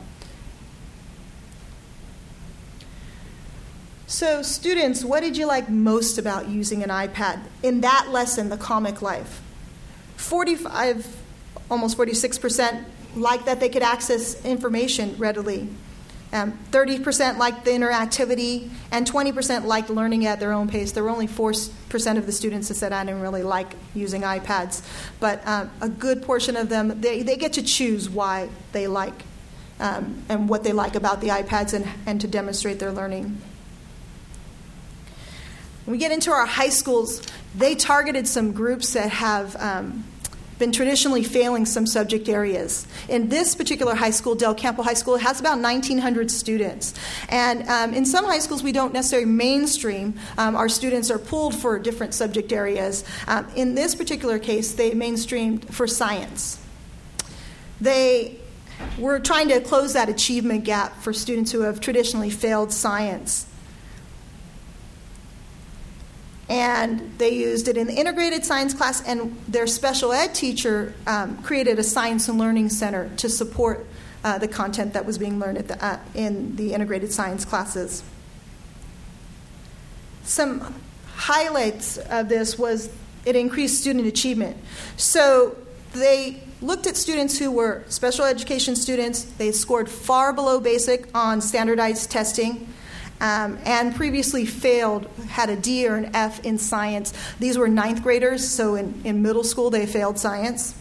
So students, what did you like most about using an iPad? In that lesson, the Comic Life, forty-five, almost forty-six percent liked that they could access information readily. Um, thirty percent liked the interactivity, and twenty percent liked learning at their own pace. There were only four percent of the students that said, I didn't really like using iPads. But um, a good portion of them, they, they get to choose why they like um, and what they like about the iPads and, and to demonstrate their learning. When we get into our high schools, they targeted some groups that have um, been traditionally failing some subject areas. In this particular high school, Del Campo High School, it has about nineteen hundred students. And um, in some high schools, we don't necessarily mainstream. Um, our students are pulled for different subject areas. Um, in this particular case, they mainstreamed for science. They were trying to close that achievement gap for students who have traditionally failed science. And they used it in the integrated science class, and their special ed teacher um, created a science and learning center to support uh, the content that was being learned at the, uh, in the integrated science classes. Some highlights of this was it increased student achievement. So they looked at students who were special education students. They scored far below basic on standardized testing. Um, and previously failed, had a D or an F in science. These were ninth graders, so in, in middle school they failed science.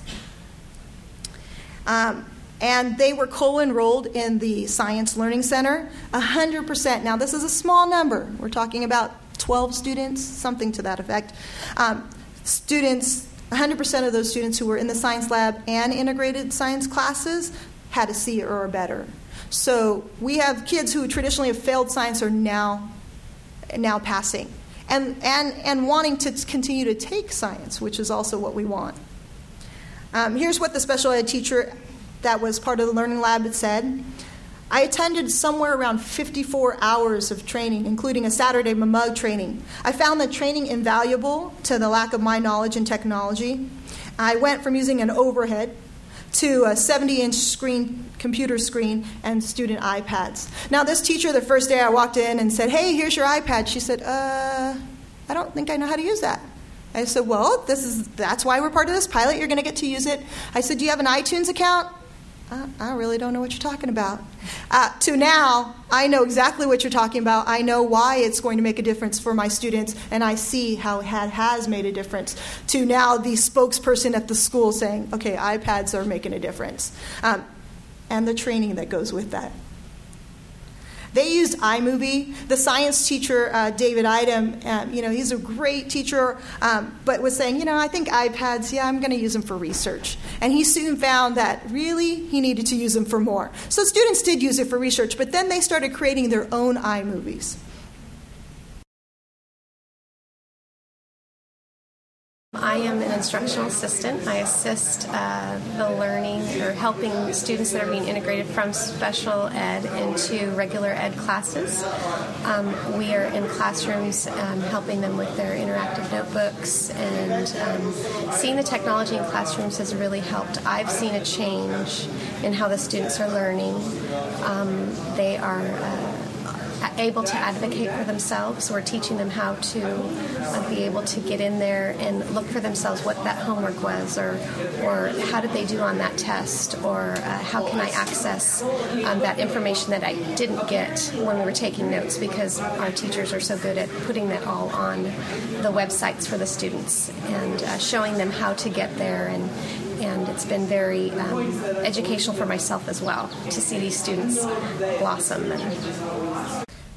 Um, and they were co-enrolled in the Science Learning Center, one hundred percent. Now this is a small number. We're talking about twelve students, something to that effect. Um, students, one hundred percent of those students who were in the science lab and integrated science classes had a C or a better. So we have kids who traditionally have failed science are now now passing and, and, and wanting to continue to take science, which is also what we want. Um, here's what the special ed teacher that was part of the Learning Lab had said. I attended somewhere around fifty-four hours of training, including a Saturday M M U G training. I found the training invaluable to the lack of my knowledge in technology. I went from using an overhead to a seventy-inch screen, computer screen, and student iPads. Now, this teacher, the first day I walked in and said, hey, here's your iPad. She said, uh, I don't think I know how to use that. I said, well, this is that's why we're part of this pilot. You're going to get to use it. I said, do you have an iTunes account? Uh, I really don't know what you're talking about. Uh, to now, I know exactly what you're talking about. I know why it's going to make a difference for my students, and I see how it has made a difference. To now, the spokesperson at the school saying, okay, iPads are making a difference. Um, and the training that goes with that. They used iMovie. The science teacher, uh, David Idem, um, you know, he's a great teacher, um, but was saying, you know, I think iPads, yeah, I'm going to use them for research. And he soon found that really he needed to use them for more. So students did use it for research, but then they started creating their own iMovies. I am an instructional assistant. I assist uh, the learning or helping students that are being integrated from special ed into regular ed classes. Um, we are in classrooms um, helping them with their interactive notebooks, and um, seeing the technology in classrooms has really helped. I've seen a change in how the students are learning. Um, they are uh, able to advocate for themselves. We're teaching them how to uh, be able to get in there and look for themselves what that homework was, or or how did they do on that test, or uh, how can I access um, that information that I didn't get when we were taking notes, because our teachers are so good at putting that all on the websites for the students and uh, showing them how to get there. And And it's been very um, educational for myself as well to see these students blossom. And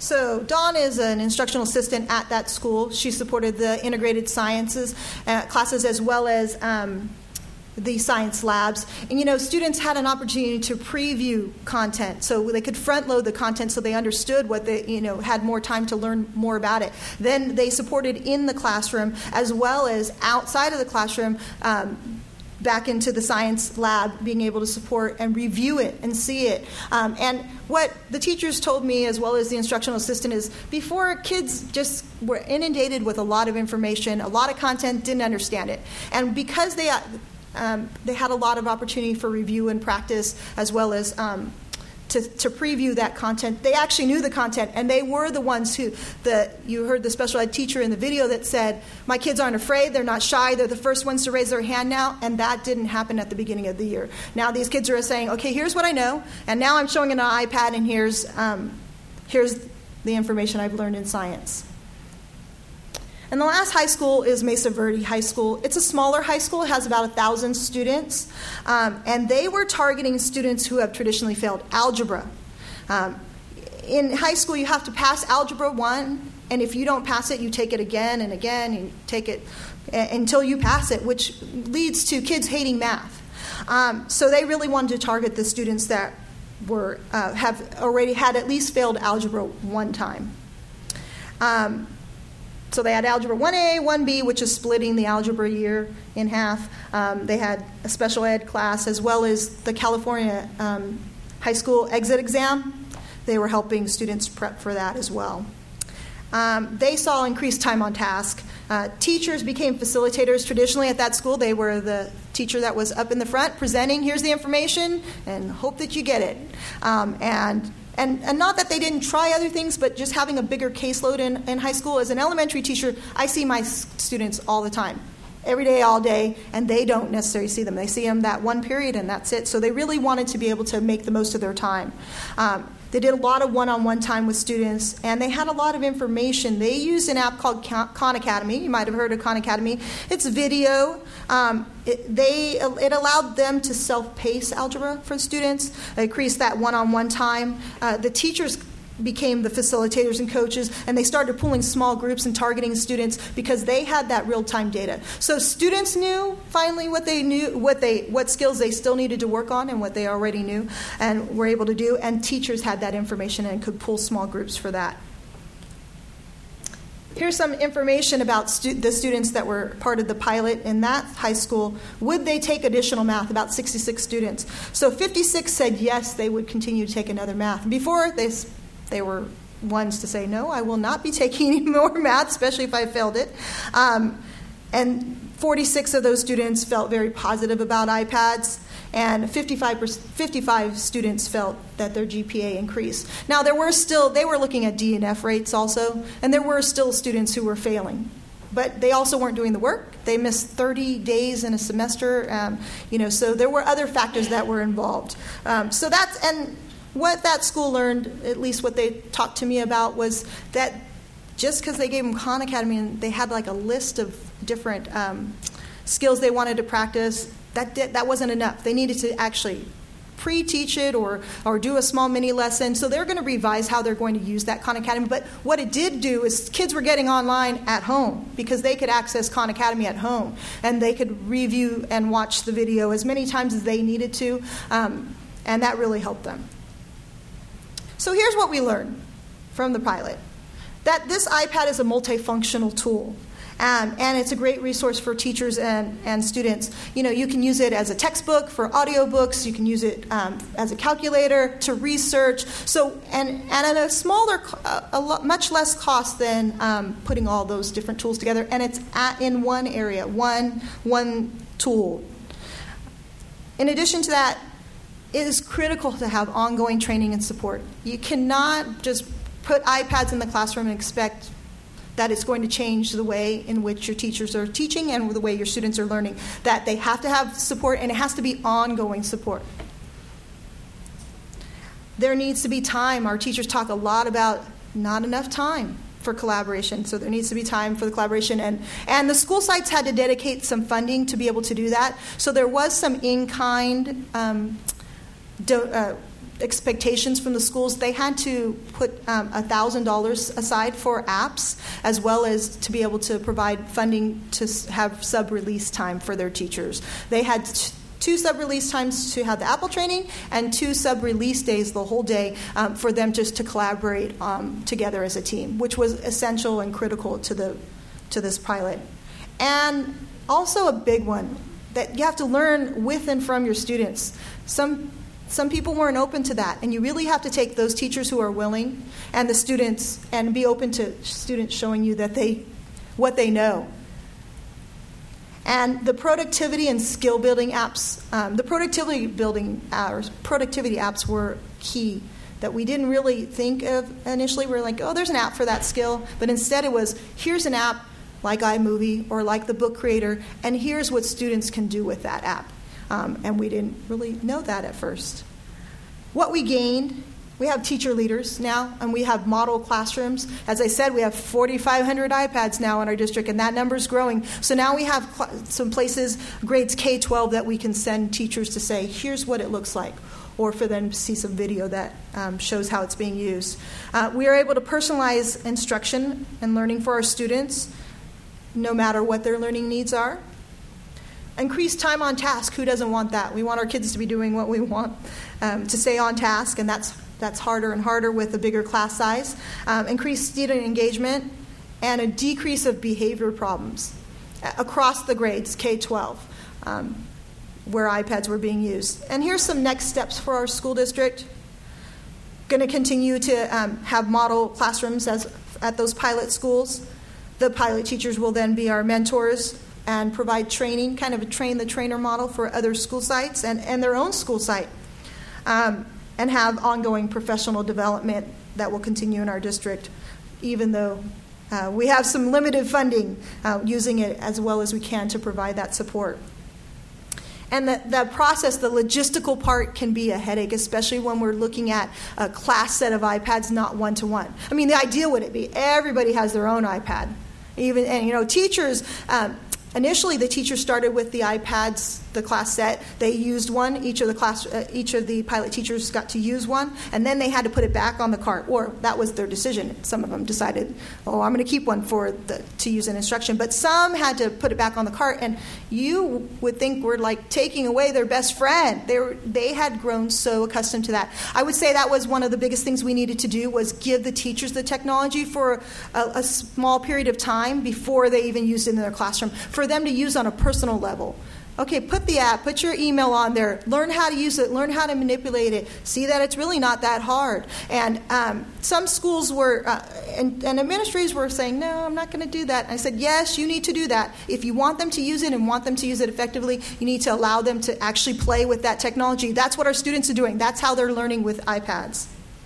So Dawn is an instructional assistant at that school. She supported the integrated sciences uh, classes as well as um, the science labs. And, you know, students had an opportunity to preview content so they could front load the content so they understood what they, you know, had more time to learn more about it. Then they supported in the classroom as well as outside of the classroom, um, back into the science lab, being able to support and review it and see it. Um, and what the teachers told me, as well as the instructional assistant, is before kids just were inundated with a lot of information, a lot of content, didn't understand it. And because they um, they had a lot of opportunity for review and practice, as well as um, To, to preview that content. They actually knew the content, and they were the ones who, the, you heard the special ed teacher in the video that said, my kids aren't afraid, they're not shy, they're the first ones to raise their hand now, and that didn't happen at the beginning of the year. Now these kids are saying, okay, here's what I know, and now I'm showing it on an iPad, and here's, um, here's the information I've learned in science. And the last high school is Mesa Verde High School. It's a smaller high school. It has about one thousand students. Um, and they were targeting students who have traditionally failed algebra. Um, in high school, you have to pass Algebra one. And if you don't pass it, you take it again and again. And you take it until you pass it, which leads to kids hating math. Um, so they really wanted to target the students that were uh, have already had at least failed Algebra one time. Um, So they had Algebra one A, one B, which is splitting the algebra year in half. Um, they had a special ed class, as well as the California um, high school exit exam. They were helping students prep for that as well. Um, they saw increased time on task. Uh, teachers became facilitators. Traditionally at that school, they were the teacher that was up in the front presenting, here's the information, and hope that you get it. Um, and And, and not that they didn't try other things, but just having a bigger caseload in, in high school. As an elementary teacher, I see my students all the time, every day, all day, and they don't necessarily see them. They see them that one period, and that's it. So they really wanted to be able to make the most of their time. Um, they did a lot of one-on-one time with students, and they had a lot of information. They used an app called Khan Academy. You might have heard of Khan Academy. It's video. Um, it, they, it allowed them to self-pace algebra for students. It increased that one-on-one time. Uh, the teachers became the facilitators and coaches, and they started pulling small groups and targeting students because they had that real-time data. So students knew finally what they knew, what they, what skills they still needed to work on, and what they already knew and were able to do. And teachers had that information and could pull small groups for that. Here's some information about stu- the students that were part of the pilot in that high school. Would they take additional math? About sixty-six students. So fifty-six said yes, they would continue to take another math. Before, they they were ones to say, no, I will not be taking any more math, especially if I failed it. Um, and forty-six of those students felt very positive about iPads. And fifty-five, fifty-five students felt that their G P A increased. Now, there were still, they were looking at D and F rates also, and there were still students who were failing. But they also weren't doing the work. They missed thirty days in a semester, um, you know, so there were other factors that were involved. Um, so that's, and what that school learned, at least what they talked to me about, was that just because they gave them Khan Academy and they had like a list of different um, skills they wanted to practice, That did, that wasn't enough. They needed to actually pre-teach it or or do a small mini lesson. So they're going to revise how they're going to use that Khan Academy. But what it did do is kids were getting online at home because they could access Khan Academy at home. And they could review and watch the video as many times as they needed to. Um, and that really helped them. So here's what we learned from the pilot. That this iPad is a multifunctional tool. Um, and it's a great resource for teachers and, and students. You know, you can use it as a textbook for audiobooks. You can use it um, as a calculator to research. So, and, and at a smaller, a, a lot, much less cost than um, putting all those different tools together. And it's at, in one area, one one tool. In addition to that, it is critical to have ongoing training and support. You cannot just put iPads in the classroom and expect that it's going to change the way in which your teachers are teaching and the way your students are learning. That they have to have support, and it has to be ongoing support. There needs to be time. Our teachers talk a lot about not enough time for collaboration, so there needs to be time for the collaboration. And, and the school sites had to dedicate some funding to be able to do that. So there was some in-kind um, do, uh, expectations from the schools. They had to put um, one thousand dollars aside for apps, as well as to be able to provide funding to have sub-release time for their teachers. They had t- two sub-release times to have the Apple training and two sub-release days the whole day um, for them just to collaborate um, together as a team, which was essential and critical to the to this pilot. And also a big one, that you have to learn with and from your students. Some Some people weren't open to that, and you really have to take those teachers who are willing and the students and be open to students showing you that they, what they know. And the productivity and skill building apps, um, the productivity building uh, productivity apps were key that we didn't really think of initially. We were like, oh, there's an app for that skill, but instead it was, here's an app like iMovie or like the Book Creator, and here's what students can do with that app. Um, and we didn't really know that at first. What we gained, we have teacher leaders now, and we have model classrooms. As I said, we have forty-five hundred iPads now in our district, and that number's growing. So now we have cl- some places, grades K twelve, that we can send teachers to say, here's what it looks like, or for them to see some video that um, shows how it's being used. Uh, we are able to personalize instruction and learning for our students, no matter what their learning needs are. Increase time on task. Who doesn't want that? We want our kids to be doing what we want, um, to stay on task, and that's that's harder and harder with a bigger class size. Um, increase student engagement and a decrease of behavior problems across the grades, K twelve, um, where iPads were being used. And here's some next steps for our school district. Going to continue to um, have model classrooms as at those pilot schools. The pilot teachers will then be our mentors and provide training, kind of a train-the-trainer model for other school sites and, and their own school site, um, and have ongoing professional development that will continue in our district, even though uh, we have some limited funding, uh, using it as well as we can to provide that support. And the, the process, the logistical part, can be a headache, especially when we're looking at a class set of iPads, not one-to-one. I mean, the ideal would it be everybody has their own iPad. Even, and you know, teachers, um, initially the teachers started with the iPads, the class set. They used one. Each of the class, uh, each of the pilot teachers got to use one, and then they had to put it back on the cart, or that was their decision. Some of them decided, oh, I'm going to keep one for the, to use in instruction, but some had to put it back on the cart, and you would think we're like taking away their best friend. They were, they had grown so accustomed to that. I would say that was one of the biggest things we needed to do, was give the teachers the technology for a, a small period of time before they even used it in their classroom, for them to use on a personal level. Okay, put the app, put your email on there, learn how to use it, learn how to manipulate it, see that it's really not that hard. And um, some schools were, uh, and, and administrators were saying, no, I'm not going to do that. And I said, yes, you need to do that. If you want them to use it and want them to use it effectively, you need to allow them to actually play with that technology. That's what our students are doing. That's how they're learning with iPads.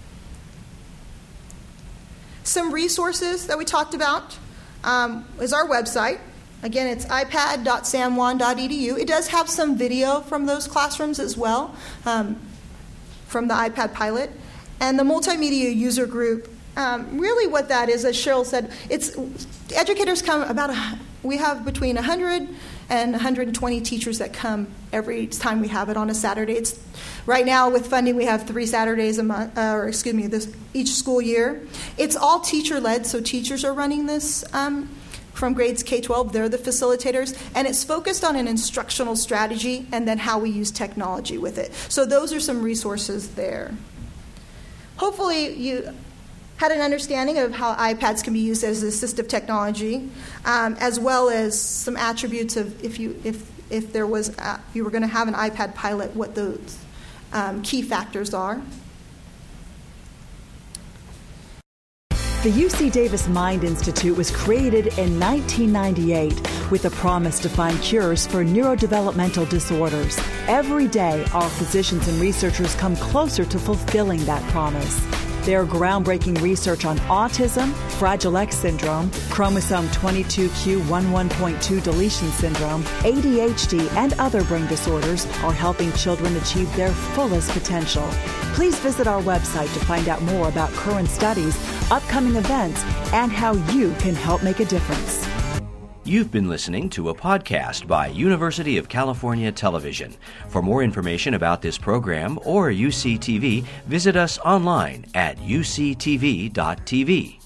Some resources that we talked about um, is our website. Again, it's i pad dot san juan dot e d u. It does have some video from those classrooms as well, um, from the iPad pilot. And the multimedia user group, um, really what that is, as Cheryl said, it's educators come about, a, we have between one hundred and one hundred twenty teachers that come every time we have it on a Saturday. It's right now with funding we have three Saturdays a month, uh, or excuse me, this each school year. It's all teacher-led, so teachers are running this um from grades K twelve, they're the facilitators, and it's focused on an instructional strategy and then how we use technology with it. So those are some resources there. Hopefully you had an understanding of how iPads can be used as assistive technology, um, as well as some attributes of if you if if there was uh, you were going to have an iPad pilot, what those um, key factors are. The U C Davis Mind Institute was created in nineteen ninety-eight with a promise to find cures for neurodevelopmental disorders. Every day, our physicians and researchers come closer to fulfilling that promise. Their groundbreaking research on autism, Fragile X syndrome, chromosome twenty-two Q eleven point two deletion syndrome, A D H D, and other brain disorders are helping children achieve their fullest potential. Please visit our website to find out more about current studies, upcoming events, and how you can help make a difference. You've been listening to a podcast by University of California Television. For more information about this program or U C T V, visit us online at U C T V dot T V.